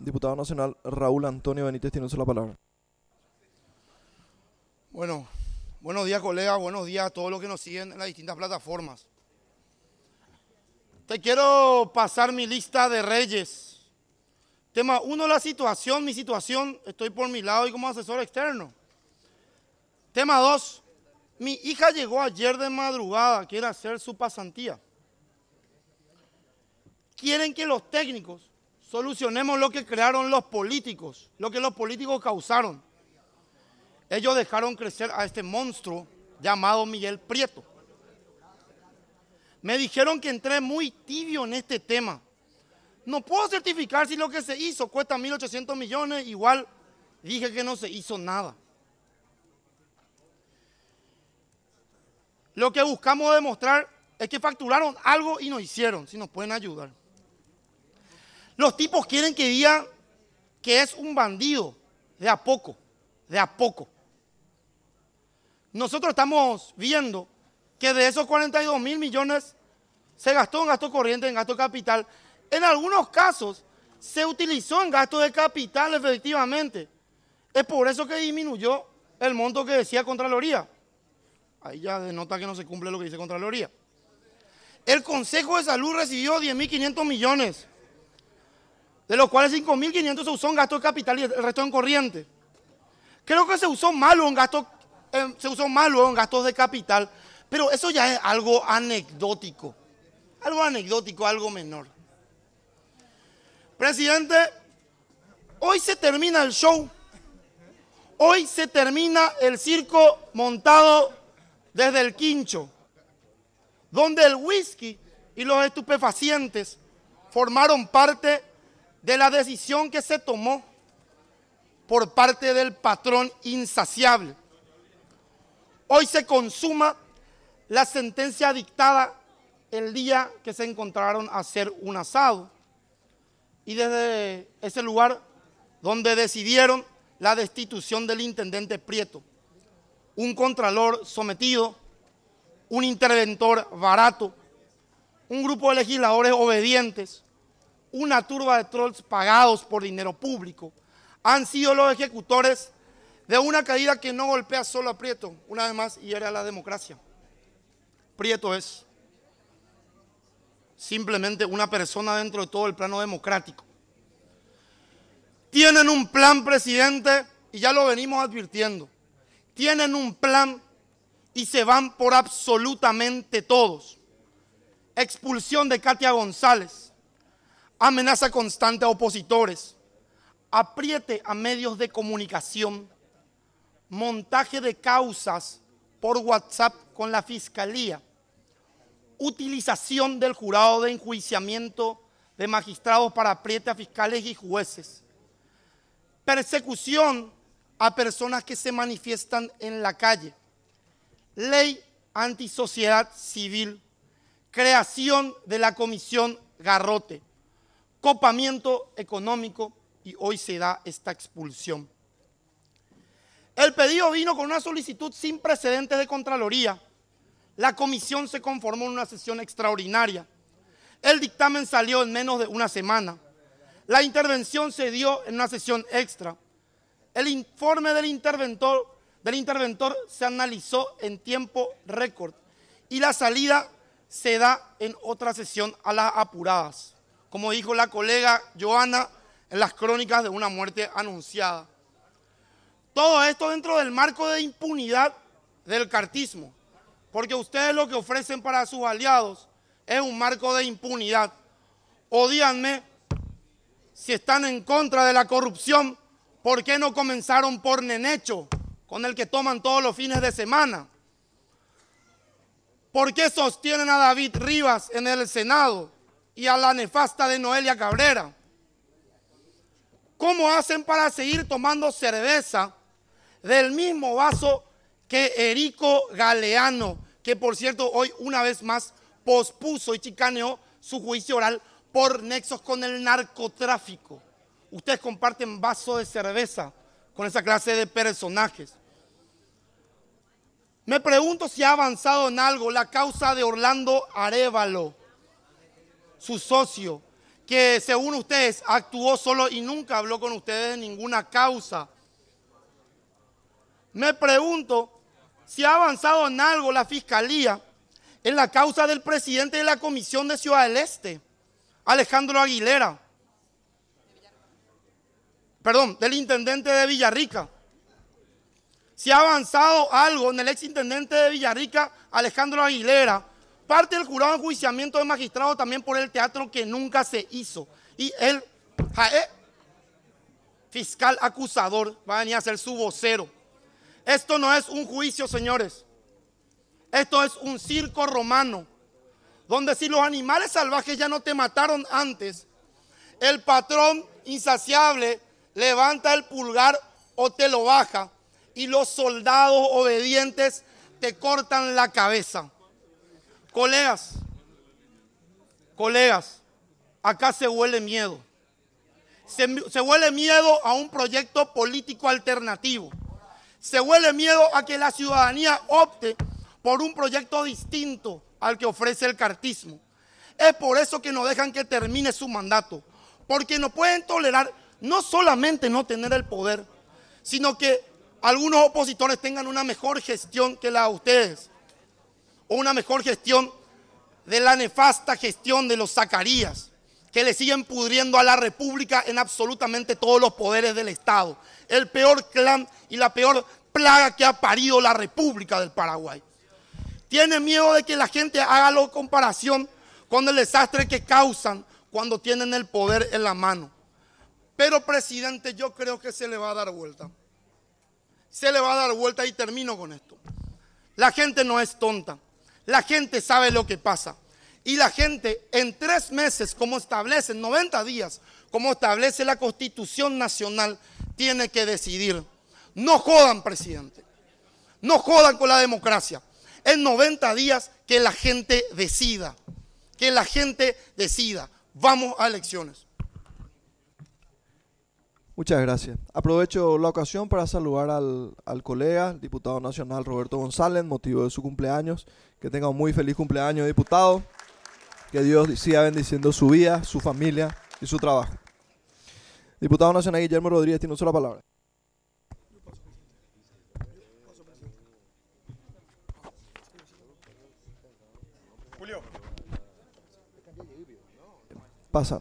Diputado nacional Raúl Antonio Benítez tiene la palabra. Bueno, buenos días colegas, buenos días a todos los que nos siguen en las distintas plataformas. Te quiero pasar mi lista de reyes. Tema 1, la situación, mi situación, estoy por mi lado y como asesor externo. Tema 2, mi hija llegó ayer de madrugada, quiere hacer su pasantía. Quieren que los técnicos solucionemos lo que crearon los políticos, lo que los políticos causaron. Ellos dejaron crecer a este monstruo llamado Miguel Prieto. Me dijeron que entré muy tibio en este tema. No puedo certificar si lo que se hizo cuesta 1.800 millones, igual dije que no se hizo nada. Lo que buscamos demostrar es que facturaron algo y no hicieron, si nos pueden ayudar. Los tipos quieren que diga que es un bandido, de a poco, de a poco. Nosotros estamos viendo que de esos 42.000 millones se gastó en gasto corriente, en gasto de capital. En algunos casos se utilizó en gasto de capital efectivamente. Es por eso que disminuyó el monto que decía Contraloría. Ahí ya denota que no se cumple lo que dice Contraloría. El Consejo de Salud recibió 10.500 millones, de los cuales 5.500 se usó en gasto de capital y el resto en corriente. Creo que se usó mal luego en gastos de capital, pero eso ya es algo anecdótico, algo menor. Presidente, hoy se termina el show, hoy se termina el circo montado desde el quincho, donde el whisky y los estupefacientes formaron parte de la decisión que se tomó por parte del patrón insaciable. Hoy se consuma la sentencia dictada el día que se encontraron a hacer un asado. Y desde ese lugar donde decidieron la destitución del intendente Prieto, un contralor sometido, un interventor barato, un grupo de legisladores obedientes, una turba de trolls pagados por dinero público, han sido los ejecutores de una caída que no golpea solo a Prieto, una vez más hiere a la democracia. Prieto es simplemente una persona dentro de todo el plano democrático. Tienen un plan, presidente, y ya lo venimos advirtiendo. Tienen un plan y se van por absolutamente todos. Expulsión de Katia González, amenaza constante a opositores, apriete a medios de comunicación, montaje de causas por WhatsApp con la Fiscalía, utilización del jurado de enjuiciamiento de magistrados para apriete a fiscales y jueces, persecución a personas que se manifiestan en la calle, ley antisociedad civil, creación de la Comisión Garrote, copamiento económico y hoy se da esta expulsión. El pedido vino con una solicitud sin precedentes de Contraloría. La comisión se conformó en una sesión extraordinaria. El dictamen salió en menos de una semana. La intervención se dio en una sesión extra. El informe del interventor se analizó en tiempo récord y la salida se da en otra sesión a las apuradas, como dijo la colega Joana en las crónicas de una muerte anunciada. Todo esto dentro del marco de impunidad del cartismo, porque ustedes lo que ofrecen para sus aliados es un marco de impunidad. O díganme, si están en contra de la corrupción, ¿por qué no comenzaron por Nenecho, con el que toman todos los fines de semana? ¿Por qué sostienen a David Rivas en el Senado y a la nefasta de Noelia Cabrera? ¿Cómo hacen para seguir tomando cerveza del mismo vaso que Erico Galeano, que por cierto hoy una vez más pospuso y chicaneó su juicio oral por nexos con el narcotráfico? Ustedes comparten vaso de cerveza con esa clase de personajes. Me pregunto si ha avanzado en algo la causa de Orlando Arévalo, su socio, que según ustedes actuó solo y nunca habló con ustedes de ninguna causa. Me pregunto si ha avanzado en algo la Fiscalía en la causa del presidente de la Comisión de Ciudad del Este, Alejandro Aguilera. Perdón, del intendente de Villarrica. Si ha avanzado algo en el exintendente de Villarrica, Alejandro Aguilera, parte del jurado de enjuiciamiento de magistrado también por el teatro que nunca se hizo. Y el fiscal acusador va a venir a ser su vocero. Esto no es un juicio, señores. Esto es un circo romano, donde si los animales salvajes ya no te mataron antes, el patrón insaciable levanta el pulgar o te lo baja y los soldados obedientes te cortan la cabeza. Colegas, acá se huele miedo. Se huele miedo a un proyecto político alternativo. Se huele miedo a que la ciudadanía opte por un proyecto distinto al que ofrece el cartismo. Es por eso que no dejan que termine su mandato, porque no pueden tolerar no solamente no tener el poder, sino que algunos opositores tengan una mejor gestión que la de ustedes, o una mejor gestión de la nefasta gestión de los Zacarías, que le siguen pudriendo a la República en absolutamente todos los poderes del Estado. El peor clan y la peor plaga que ha parido la República del Paraguay. Tiene miedo de que la gente haga la comparación con el desastre que causan cuando tienen el poder en la mano. Pero, presidente, yo creo que se le va a dar vuelta. Se le va a dar vuelta y termino con esto. La gente no es tonta. La gente sabe lo que pasa. Y la gente en 3 meses, como establece, en 90 días, como establece la Constitución Nacional, tiene que decidir. No jodan, presidente. No jodan con la democracia. En 90 días que la gente decida. Que la gente decida. Vamos a elecciones. Muchas gracias. Aprovecho la ocasión para saludar al colega, el diputado nacional Roberto González, motivo de su cumpleaños. Que tenga un muy feliz cumpleaños, diputado. Que Dios siga bendiciendo su vida, su familia y su trabajo. Diputado nacional Guillermo Rodríguez tiene la palabra. Julio. Pasa.